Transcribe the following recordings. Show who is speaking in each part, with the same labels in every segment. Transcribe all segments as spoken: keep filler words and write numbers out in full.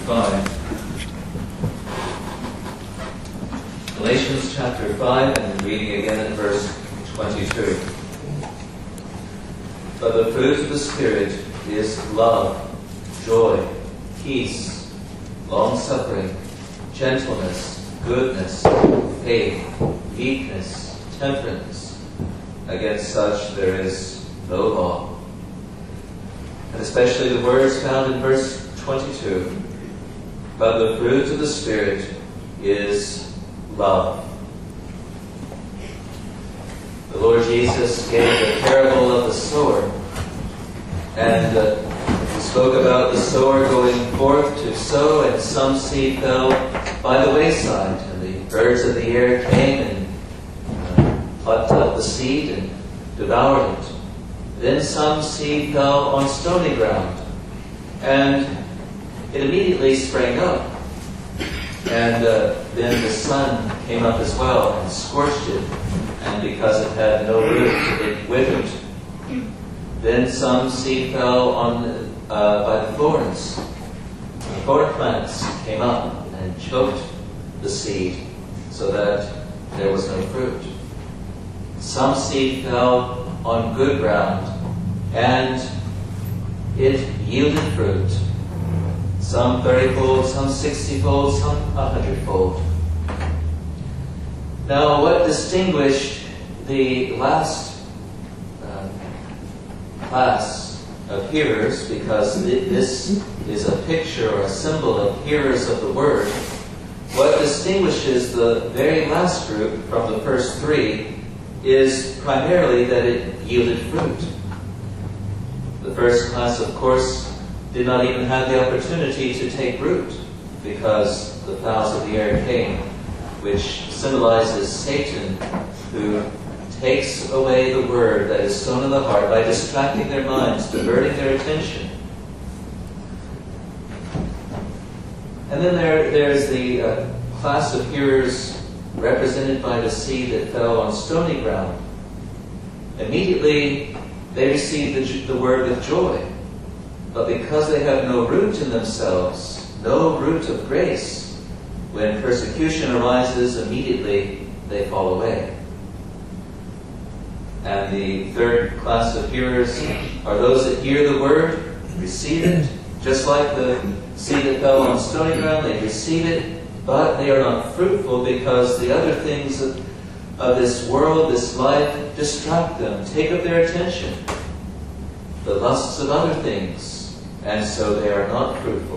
Speaker 1: five. Galatians chapter five, and reading again at verse twenty-two. But the fruit of the Spirit is love, joy, peace, long-suffering, gentleness, goodness, faith, meekness, temperance. Against such there is no law. And especially the words found in verse twenty-two. But the fruit of the Spirit is love. The Lord Jesus gave the parable of the sower, and uh, he spoke about the sower going forth to sow, and some seed fell by the wayside, and the birds of the air came and uh, plucked up the seed and devoured it. Then some seed fell on stony ground, and it immediately sprang up. And uh, then the sun came up as well and scorched it, and because it had no root, it withered. Then some seed fell on uh, by the thorns. The thorn plants came up and choked the seed, so that there was no fruit. Some seed fell on good ground, and it yielded fruit. Some thirty-fold, some sixty-fold, some a hundredfold. Now, what distinguished the last uh, class of hearers, because this is a picture or a symbol of hearers of the Word, what distinguishes the very last group from the first three is primarily that it yielded fruit. The first class, of course, did not even have the opportunity to take root, because the fowls of the air came, which symbolizes Satan, who takes away the word that is sown in the heart by distracting their minds, diverting their attention. And then there, there's the uh, class of hearers represented by the seed that fell on stony ground. Immediately, they receive the, the word with joy. But because they have no root in themselves, no root of grace, when persecution arises, immediately they fall away. And the third class of hearers are those that hear the word, receive it, just like the seed that fell on stony ground, they receive it, but they are not fruitful because the other things of, of this world, this life, distract them, take up their attention. The lusts of other things, and so they are not fruitful.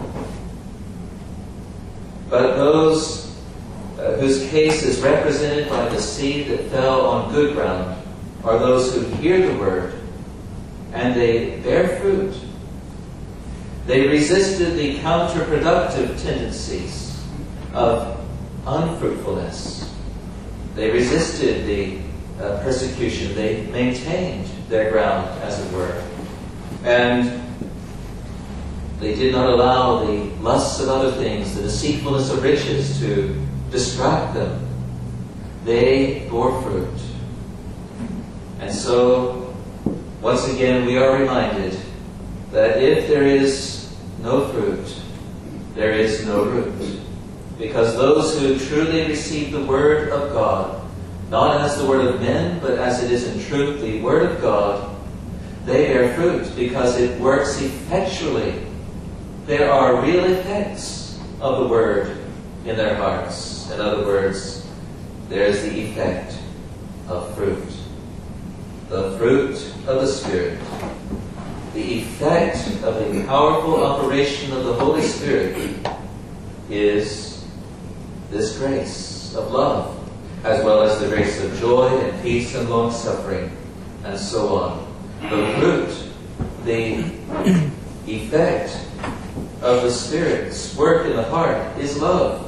Speaker 1: But those uh, whose case is represented by the seed that fell on good ground are those who hear the word, and they bear fruit. They resisted the counterproductive tendencies of unfruitfulness. They resisted the uh, persecution. They maintained their ground, as it were. And they did not allow the lusts of other things, the deceitfulness of riches, to distract them. They bore fruit. And so, once again, we are reminded that if there is no fruit, there is no root. Because those who truly receive the Word of God, not as the Word of men, but as it is in truth the Word of God, they bear fruit because it works effectually. There are real effects of the Word in their hearts. In other words, there is the effect of fruit. The fruit of the Spirit. The effect of the powerful operation of the Holy Spirit is this grace of love, as well as the grace of joy and peace and long-suffering, and so on. The fruit, the effect of the Spirit's work in the heart is love.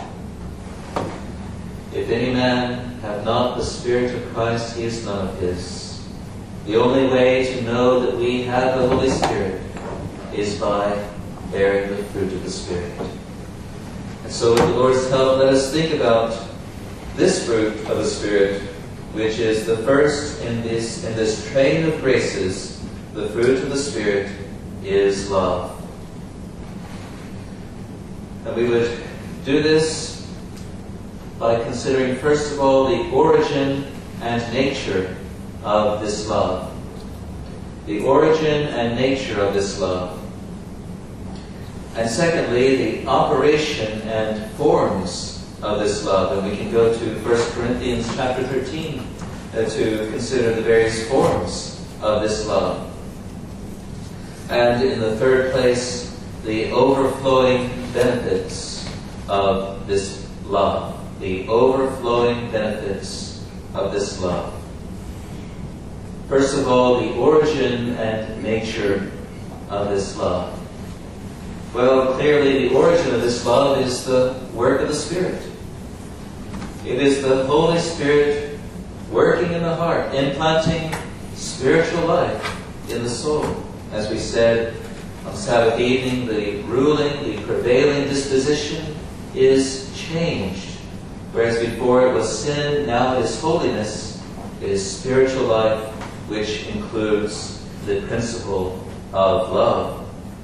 Speaker 1: If any man have not the Spirit of Christ, he is none of his. The only way to know that we have the Holy Spirit is by bearing the fruit of the Spirit. And so with the Lord's help, let us think about this fruit of the Spirit, which is the first in this, in this train of graces. The fruit of the Spirit is love. And we would do this by considering, first of all, the origin and nature of this love. The origin and nature of this love. And secondly, the operation and forms of this love. And we can go to First Corinthians chapter thirteen uh, to consider the various forms of this love. And in the third place, the overflowing benefits of this love. The overflowing benefits of this love. First of all, the origin and nature of this love. Well, clearly the origin of this love is the work of the Spirit. It is the Holy Spirit working in the heart, implanting spiritual life in the soul. As we said on Sabbath evening, the ruling, the prevailing disposition is changed. Whereas before it was sin, now it is holiness. It is spiritual life, which includes the principle of love.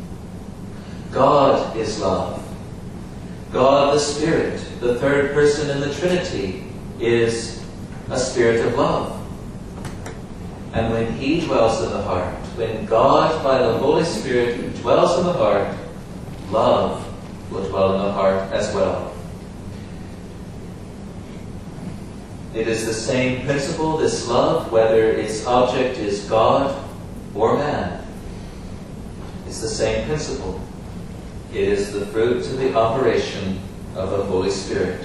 Speaker 1: God is love. God the Spirit, the third person in the Trinity, is a spirit of love. And when He dwells in the heart, when God by the Holy Spirit dwells in the heart, love will dwell in the heart as well. It is the same principle, this love, whether its object is God or man. It's the same principle. It is the fruit of the operation of the Holy Spirit.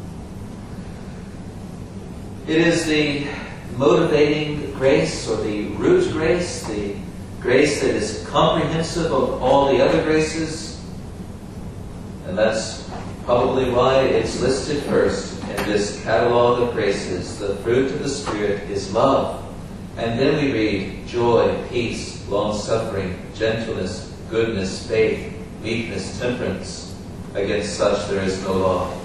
Speaker 1: It is the motivating grace, or the root grace, the grace that is comprehensive of all the other graces. And that's probably why it's listed first in this catalog of graces. The fruit of the Spirit is love. And then we read joy, peace, long-suffering, gentleness, goodness, faith, meekness, temperance. Against such there is no law.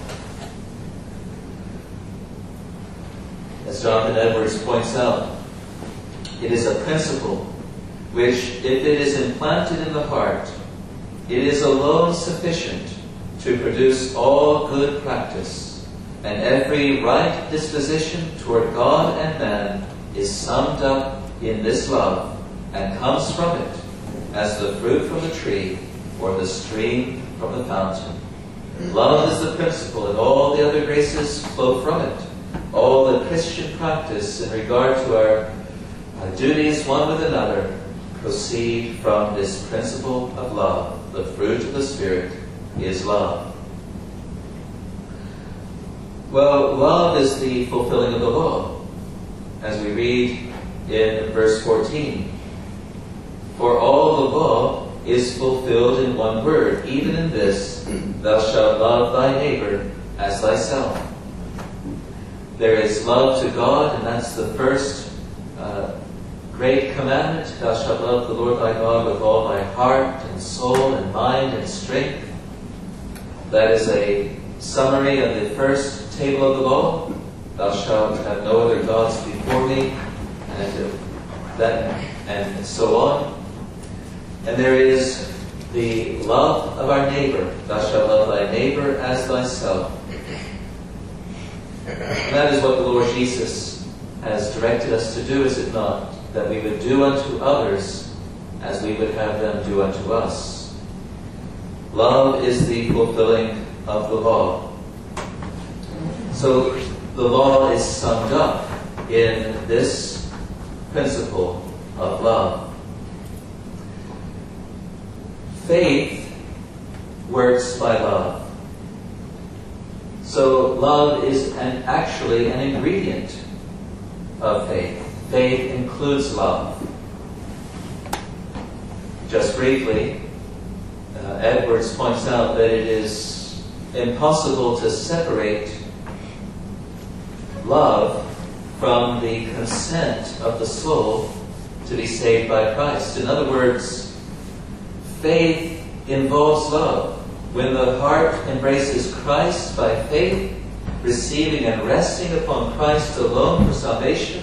Speaker 1: As Jonathan Edwards points out, it is a principle which, if it is implanted in the heart, it is alone sufficient to produce all good practice, and every right disposition toward God and man is summed up in this love, and comes from it as the fruit from the tree or the stream from the fountain. Love is the principle, and all the other graces flow from it. All the Christian practice in regard to our, our duties one with another proceed from this principle of love. The fruit of the Spirit is love. Well, love is the fulfilling of the law, as we read in verse fourteen. For all the law is fulfilled in one word, even in this, thou shalt love thy neighbor as thyself. There is love to God, and that's the first uh, great commandment. Thou shalt love the Lord thy God with all thy heart and soul and mind and strength. That is a summary of the first table of the law. Thou shalt have no other gods before me, and uh, that, and so on. And there is the love of our neighbor. Thou shalt love thy neighbor as thyself. And that is what the Lord Jesus has directed us to do, is it not? That we would do unto others as we would have them do unto us. Love is the fulfilling of the law. So the law is summed up in this principle of love. Faith works by love. So love is an, actually an ingredient of faith. Faith includes love. Just briefly, uh, Edwards points out that it is impossible to separate love from the consent of the soul to be saved by Christ. In other words, faith involves love. When the heart embraces Christ by faith, receiving and resting upon Christ alone for salvation,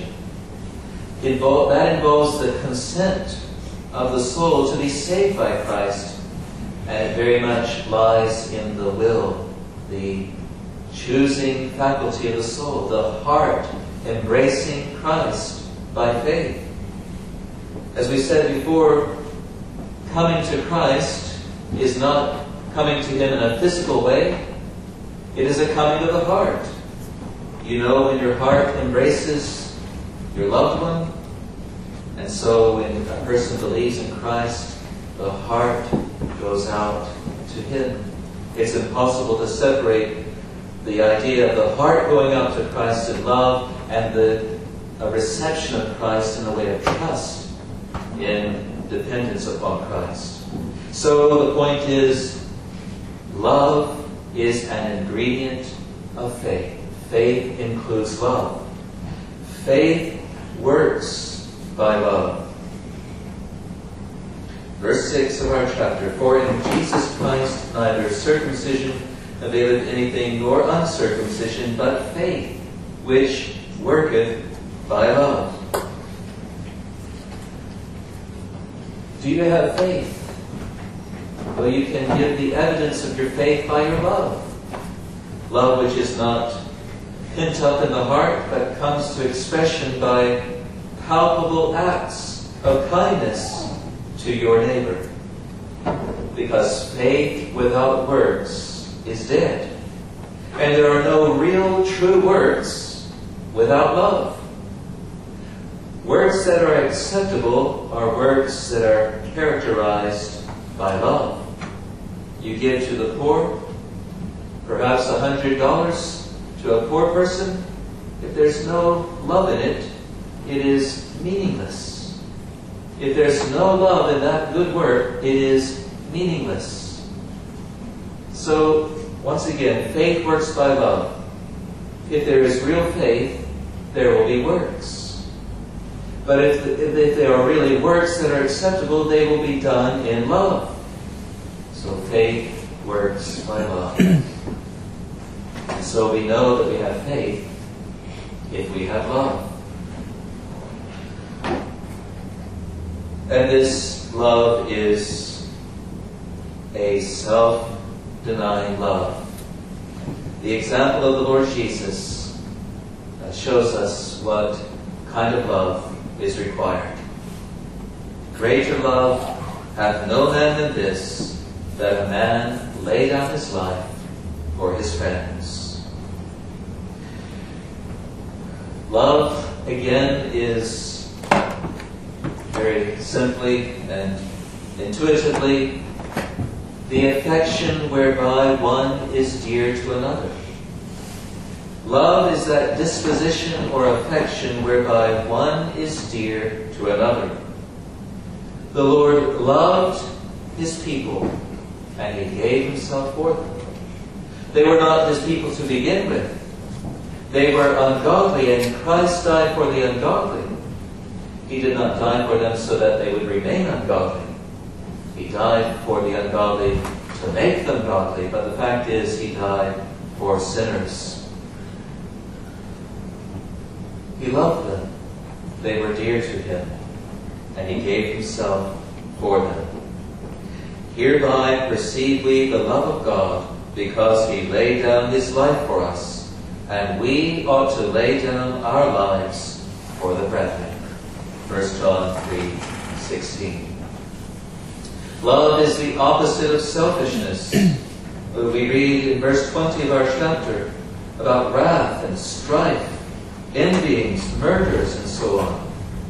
Speaker 1: that involves the consent of the soul to be saved by Christ. And it very much lies in the will, the choosing faculty of the soul, the heart embracing Christ by faith. As we said before, coming to Christ is not coming to Him in a physical way. It is a coming of the heart. You know, when your heart embraces your loved one, and so when a person believes in Christ, the heart goes out to Him. It's impossible to separate the idea of the heart going out to Christ in love and the a reception of Christ in a way of trust, in dependence upon Christ. So the point is, love is an ingredient of faith. Faith includes love. Faith works by love. Verse six of our chapter, for in Jesus Christ neither circumcision availeth anything nor uncircumcision, but faith which worketh by love. Do you have faith? Well, you can give the evidence of your faith by your love. Love which is not pent up in the heart, but comes to expression by palpable acts of kindness to your neighbor. Because faith without works is dead. And there are no real true works without love. Works that are acceptable are works that are characterized by love. You give to the poor, perhaps a hundred dollars to a poor person. If there's no love in it, it is meaningless. If there's no love in that good work, it is meaningless. So, once again, faith works by love. If there is real faith, there will be works. But if, if there are really works that are acceptable, they will be done in love. So faith works by love. And so we know that we have faith if we have love. And this love is a self-denying love. The example of the Lord Jesus shows us what kind of love is required. Greater love hath no man than this, that a man lay down his life for his friends. Love, again, is very simply and intuitively the affection whereby one is dear to another. Love is that disposition or affection whereby one is dear to another. The Lord loved His people, and He gave Himself for them. They were not His people to begin with. They were ungodly, and Christ died for the ungodly. He did not die for them so that they would remain ungodly. He died for the ungodly to make them godly, but the fact is, He died for sinners. He loved them. They were dear to Him, and He gave Himself for them. Hereby perceive we the love of God, because He laid down His life for us, and we ought to lay down our lives for the brethren. First John three sixteen. Love is the opposite of selfishness. We read in verse twenty of our chapter about wrath and strife, envyings, murders, and so on.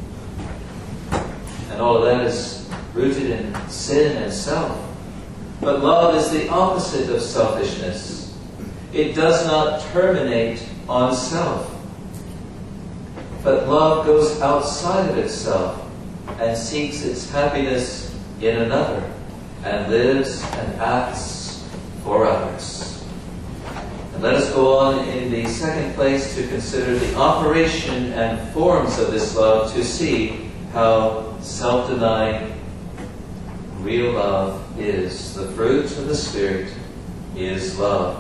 Speaker 1: And all of that is rooted in sin and self. But love is the opposite of selfishness. It does not terminate on self. But love goes outside of itself and seeks its happiness in another, and lives and acts for others. And let us go on in the second place to consider the operation and forms of this love, to see how self-denying real love is. The fruit of the Spirit is love.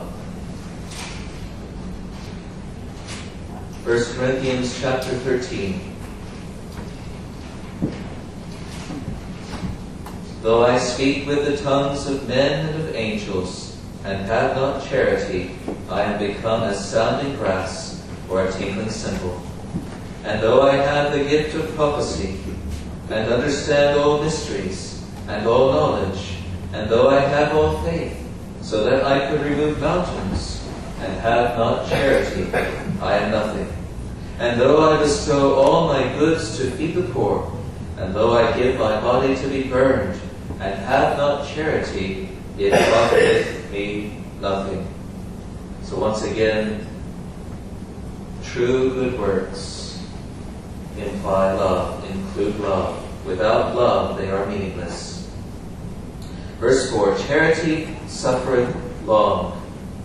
Speaker 1: First Corinthians chapter thirteen. though I speak with the tongues of men and of angels, and have not charity, I am become as sounding brass or a tinkling cymbal. And though I have the gift of prophecy, and understand all mysteries, and all knowledge, and though I have all faith, so that I could remove mountains, and have not charity, I am nothing. And though I bestow all my goods to feed the poor, and though I give my body to be burned, and have not charity, it profiteth me nothing. So once again, true good works imply love, include love. Without love, they are meaningless. Verse four, charity suffereth long.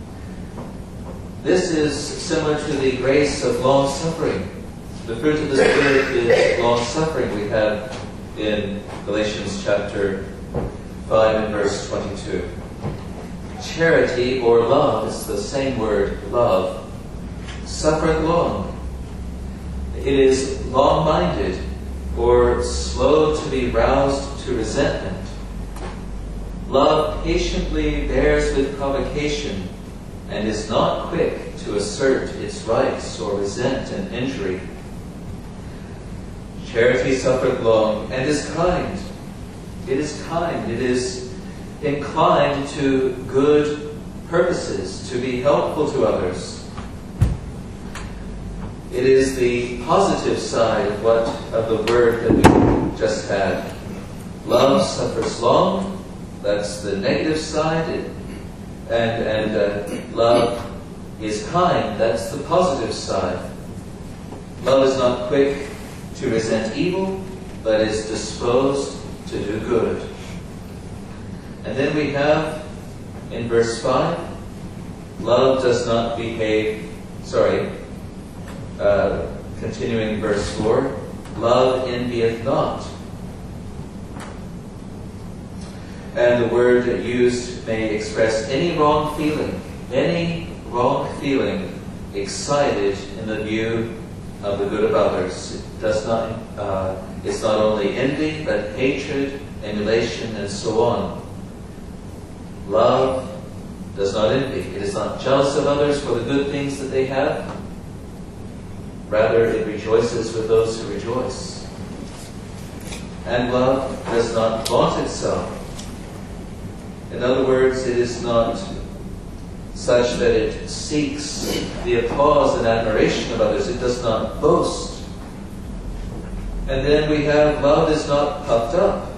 Speaker 1: This is similar to the grace of long-suffering. The fruit of the Spirit is long-suffering. We have in Galatians chapter five and verse twenty-two. Charity, or love, is the same word, love, suffereth long. It is long-minded, or slow to be roused to resentment. Love patiently bears with provocation, and is not quick to assert its rights or resent an injury. Charity suffereth long, and is kind. It is kind. It is inclined to good purposes, to be helpful to others. It is the positive side of what of the word that we just had. Love suffers long. That's the negative side. It, and and uh, love is kind. That's the positive side. Love is not quick to resent evil, but is disposed to do good. And then we have in verse five, love does not behave, sorry, uh, continuing verse four, love envieth not. And the word used may express any wrong feeling, any wrong feeling excited in the view of the good of others. It does not, uh, it's not only envy, but hatred, emulation, and so on. Love does not envy. It is not jealous of others for the good things that they have. Rather, it rejoices with those who rejoice. And love does not vaunt itself. In other words, it is not such that it seeks the applause and admiration of others. It does not boast. And then we have, love is not puffed up.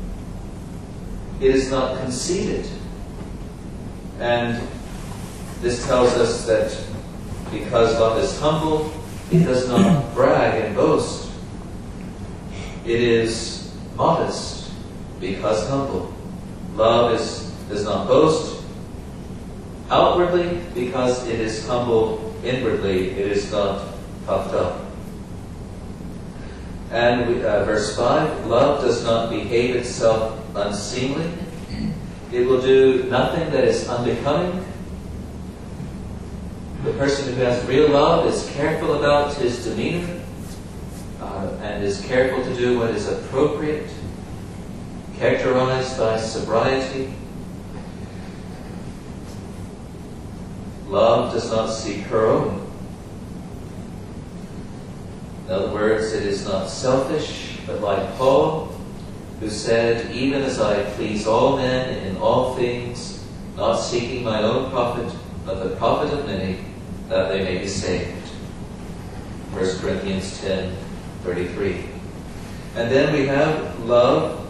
Speaker 1: It is not conceited. And this tells us that because love is humble, it does not brag and boast. It is modest because humble. Love is, does not boast outwardly because it is humble inwardly. It is not puffed up. And we, uh, verse five, love does not behave itself unseemly. It will do nothing that is unbecoming. The person who has real love is careful about his demeanor uh, and is careful to do what is appropriate, characterized by sobriety. Love does not seek her own. In other words, it is not selfish, but like Paul, who said, even as I please all men in all things, not seeking my own profit, but the profit of many, that they may be saved. First Corinthians ten thirty-three. And then we have love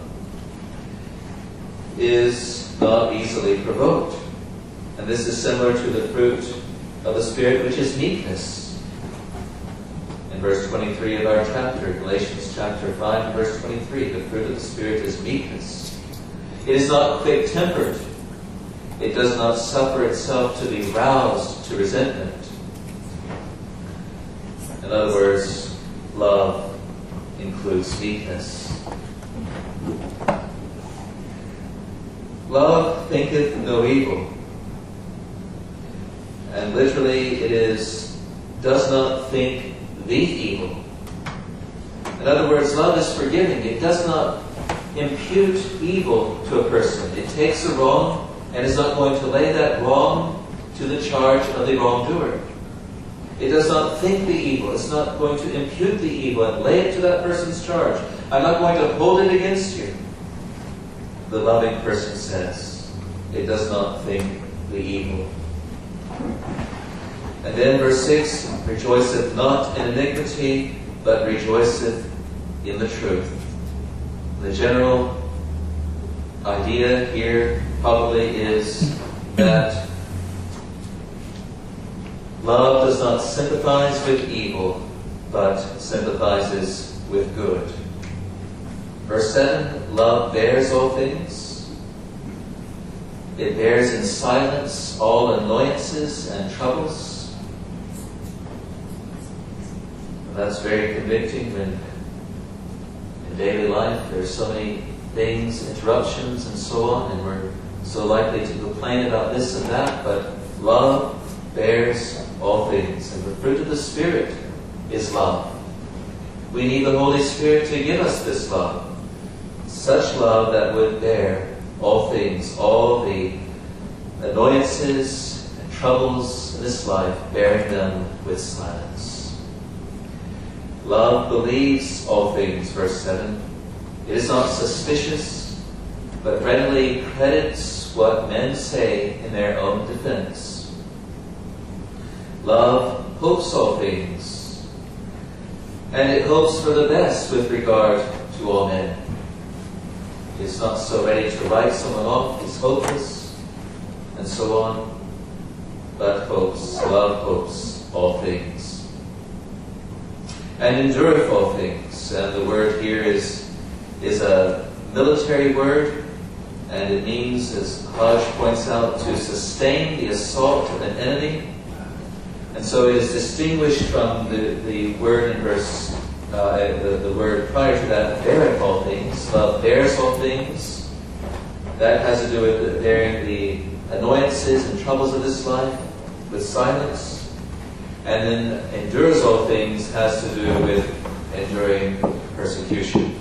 Speaker 1: is not easily provoked. And this is similar to the fruit of the Spirit, which is meekness. In verse twenty-three of our chapter, Galatians chapter five, verse twenty-three, the fruit of the Spirit is meekness. It is not quick-tempered. It does not suffer itself to be roused to resentment. In other words, love includes meekness. Love thinketh no evil. And literally it is, does not think the evil. In other words, love is forgiving. It does not impute evil to a person. It takes a wrong and is not going to lay that wrong to the charge of the wrongdoer. It does not think the evil. It's not going to impute the evil and lay it to that person's charge. I'm not going to hold it against you. The loving person says, it does not think the evil. And then verse six, rejoiceth not in iniquity, but rejoiceth in the truth. The general idea here probably is that love does not sympathize with evil, but sympathizes with good. Verse seven, love bears all things. It bears in silence all annoyances and troubles. And that's very convicting when in daily life there are so many things, interruptions and so on, and we're so likely to complain about this and that, but love bears all things. And the fruit of the Spirit is love. We need the Holy Spirit to give us this love. Such love that would bear all things, all the annoyances and troubles in this life, bearing them with silence. Love believes all things, verse seven. It is not suspicious, but readily credits what men say in their own defense. Love hopes all things, and it hopes for the best with regard to all men. It is not so ready to write someone off as hopeless, and so on, but hopes, love hopes all things. And endureth all things, and the word here is, is a military word, and it means, as Hodge points out, to sustain the assault of an enemy. And so it is distinguished from the, the word in verse, uh, the, the word prior to that, beareth all things. Love bears all things. That has to do with bearing the annoyances and troubles of this life with silence. And then endures all things has to do with enduring persecution.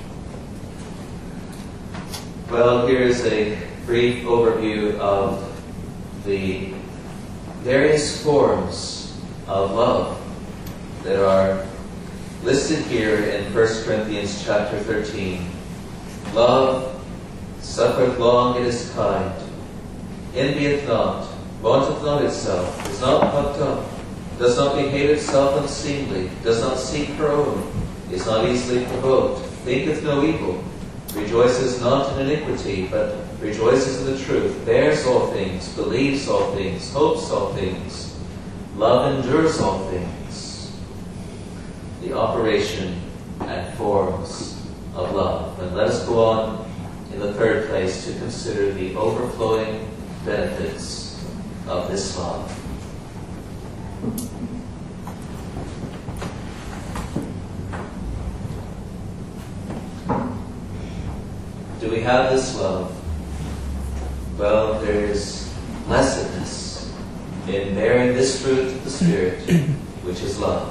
Speaker 1: Well, here's a brief overview of the various forms of love that are listed here in First Corinthians chapter thirteen. Love suffereth long, it is kind, envieth not, vaunteth not itself, is not puffed up, does not behave itself unseemly, does not seek her own, is not easily provoked, thinketh no evil, rejoices not in iniquity, but rejoices in the truth, bears all things, believes all things, hopes all things, love endures all things. The operation and forms of love. And let us go on in the third place to consider the overflowing benefits of this love. Do we have this love? Well, there is blessedness in bearing this fruit of the Spirit, which is love.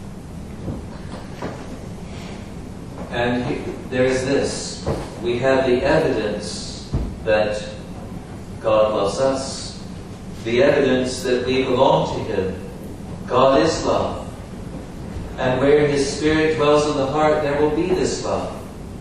Speaker 1: And he, there is this. We have the evidence that God loves us. The evidence that we belong to Him. God is love. And where His Spirit dwells in the heart, there will be this love.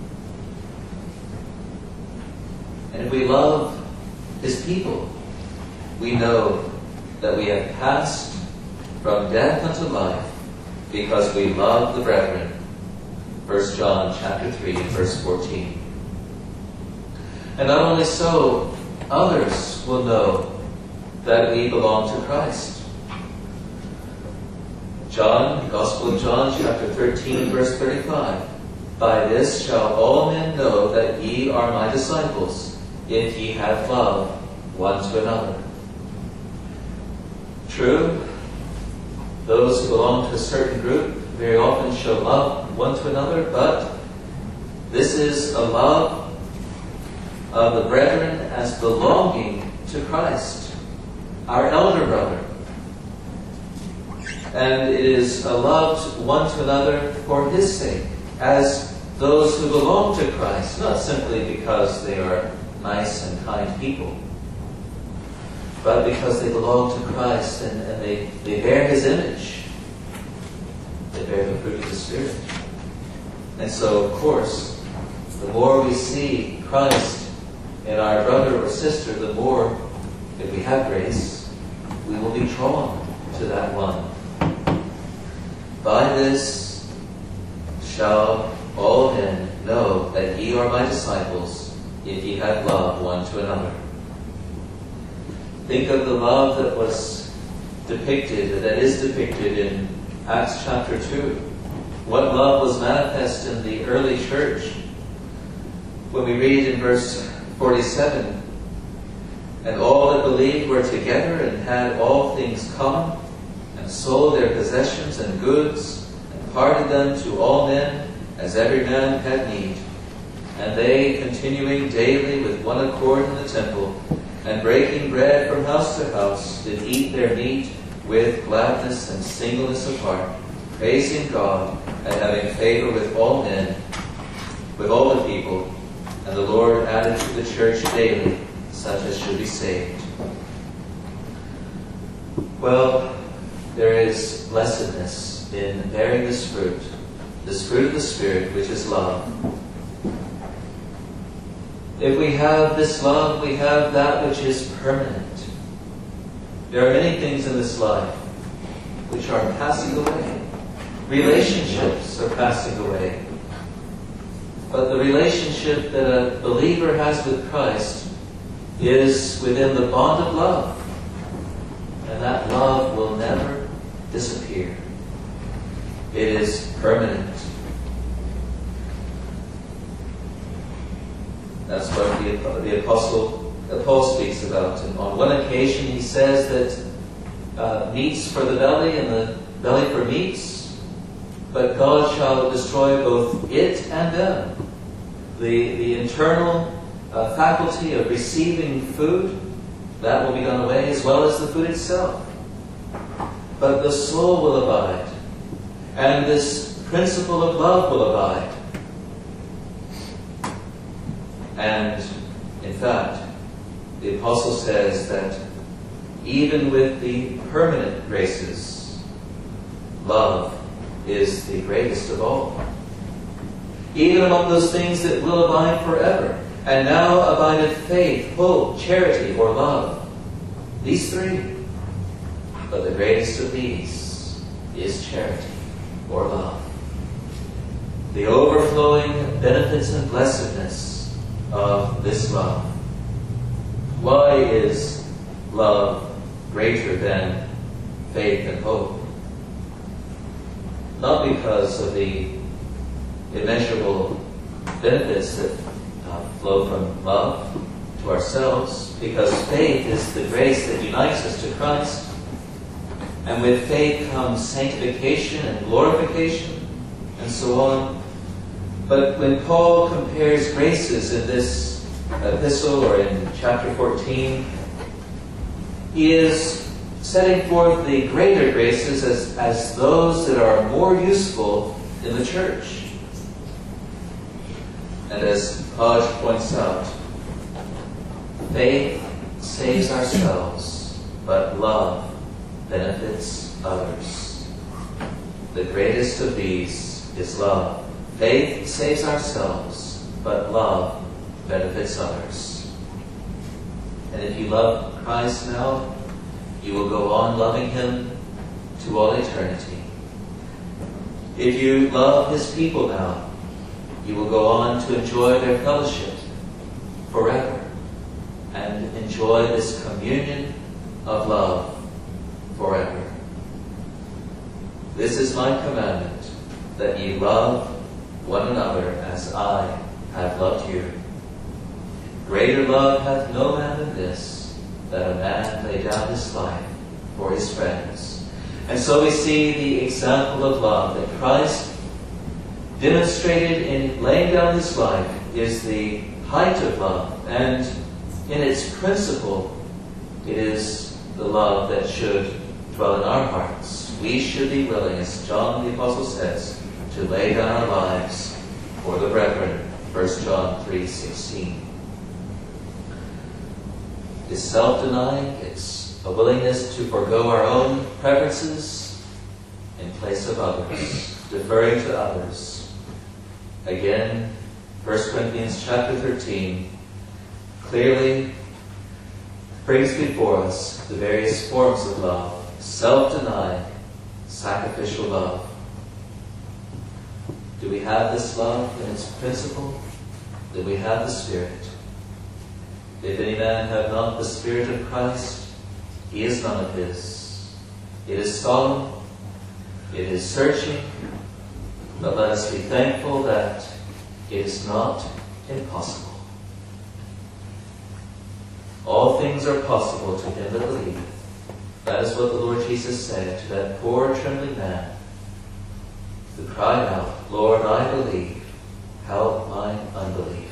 Speaker 1: And if we love His people, we know that we have passed from death unto life because we love the brethren. First John chapter three, verse fourteen. And not only so, others will know that we belong to Christ. John, the Gospel of John, chapter thirteen, verse thirty-five. By this shall all men know that ye are my disciples, if ye have love one to another. True, those who belong to a certain group very often show love one to another, but this is a love of the brethren as belonging to Christ, our elder brother. And it is a love one to another for His sake, as those who belong to Christ, not simply because they are nice and kind people, but because they belong to Christ and, and they, they bear His image. They bear the fruit of the Spirit. And so, of course, the more we see Christ in our brother or sister, the more, if we have grace, we will be drawn to that one. By this shall all men know that ye are my disciples, if ye have love one to another. Think of the love that was depicted, that is depicted in Acts chapter two. What love was manifest in the early church. When we read in verse forty-seven, and all that believed were together and had all things common, and sold their possessions and goods, and parted them to all men, as every man had need. And they, continuing daily with one accord in the temple, and breaking bread from house to house, did eat their meat with gladness and singleness of heart, praising God, and having favor with all men, with all the people. And the Lord added to the church daily such as should be saved. Well, there is blessedness in bearing this fruit, this fruit of the Spirit, which is love. If we have this love, we have that which is permanent. There are many things in this life which are passing away. Relationships are passing away. But the relationship that a believer has with Christ is within the bond of love. And that love will never disappear. It is permanent. That's what the, the Apostle Paul speaks about. And on one occasion he says that uh, meats for the belly and the belly for meats, but God shall destroy both it and them. The, the internal uh, faculty of receiving food, that will be done away, as well as the food itself. But the soul will abide. And this principle of love will abide. And, in fact, the Apostle says that even with the permanent graces, love is the greatest of all. Even among those things that will abide forever. And now abideth faith, hope, charity, or love. These three. But the greatest of these is charity, or love. The overflowing benefits and blessedness of this love. Why is love greater than faith and hope? Not because of the immeasurable benefits that uh, flow from love to ourselves, because faith is the grace that unites us to Christ. And with faith comes sanctification and glorification, and so on. But when Paul compares graces in this epistle, or in chapter fourteen, he is setting forth the greater graces as, as those that are more useful in the church. And as Hodge points out, faith saves ourselves, but love benefits others. The greatest of these is love. Faith saves ourselves, but love benefits others. And if you love Christ now, you will go on loving Him to all eternity. If you love His people now, you will go on to enjoy their fellowship forever and enjoy this communion of love forever. This is my commandment, that ye love one another as I have loved you. Greater love hath no man than this, that a man lay down his life for his friends. And so we see the example of love that Christ demonstrated in laying down His life is the height of love. And in its principle, it is the love that should dwell in our hearts. We should be willing, as John the Apostle says, to lay down our lives for the brethren, First John three sixteen. It's self-denying, it's a willingness to forego our own preferences in place of others, deferring to others. Again, First Corinthians chapter thirteen clearly brings before us the various forms of love: self-denying, sacrificial love. Do we have this love in its principle? Do we have the Spirit? If any man have not the Spirit of Christ, he is none of his. It is solemn, it is searching, but let us be thankful that it is not impossible. All things are possible to him that believeth. That is what the Lord Jesus said to that poor trembling man who cried out, Lord, I believe, help mine unbelief.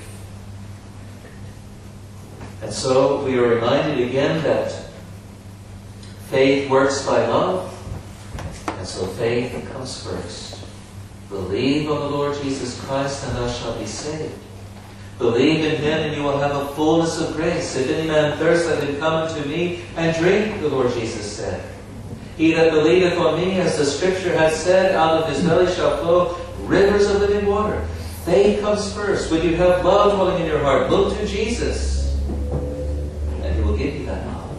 Speaker 1: And so we are reminded again that faith works by love, and so faith comes first. Believe on the Lord Jesus Christ, and thou shalt be saved. Believe in him, and you will have a fullness of grace. If any man thirst, let him come unto me and drink, the Lord Jesus said. He that believeth on me, as the Scripture hath said, out of his belly shall flow rivers of living water. Faith comes first. When you have love dwelling in your heart, look to Jesus, and he will give you that love.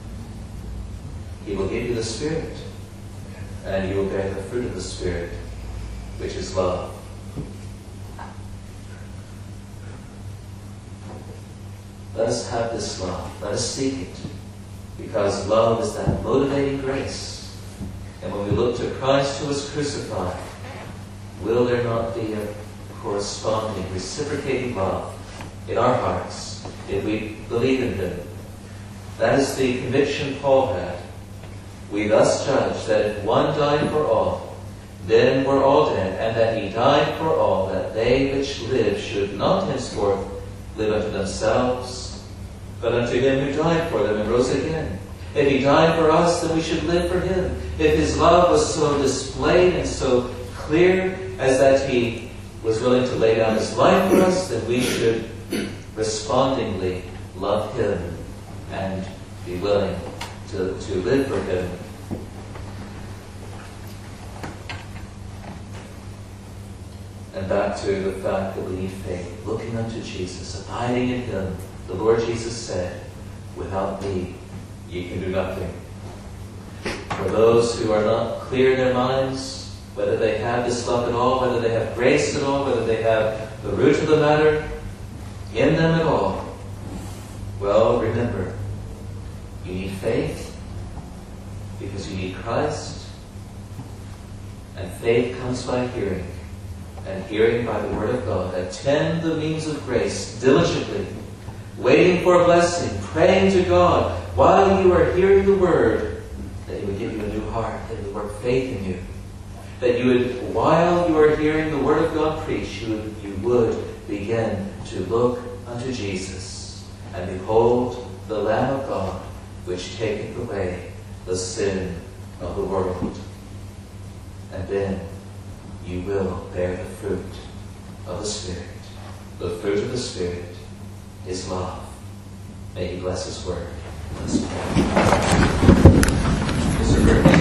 Speaker 1: He will give you the Spirit, and you will bear the fruit of the Spirit, which is love. Let us have this love. Let us seek it. Because love is that motivating grace. And when we look to Christ who was crucified, will there not be a corresponding, reciprocating love in our hearts if we believe in him? That is the conviction Paul had. We thus judge that if one died for all, then we're all dead, and that he died for all, that they which live should not henceforth live unto themselves, but unto him who died for them and rose again. If he died for us, then we should live for him. If his love was so displayed and so clear as that he was willing to lay down his life for us, then we should respondingly love him and be willing to, to live for him. And back to the fact that we need faith, looking unto Jesus, abiding in him. The Lord Jesus said, without me, ye can do nothing. For those who are not clear in their minds, whether they have this love at all, whether they have grace at all, whether they have the root of the matter in them at all, well, remember, you need faith because you need Christ. And faith comes by hearing, and hearing by the Word of God. Attend the means of grace diligently, waiting for a blessing, praying to God while you are hearing the Word, that He would give you a new heart, that He would work faith in you. That you would, while you are hearing the Word of God preached, you would, you would begin to look unto Jesus and behold the Lamb of God, which taketh away the sin of the world. And then you will bear the fruit of the Spirit. The fruit of the Spirit is love. May He bless His word. Let's pray.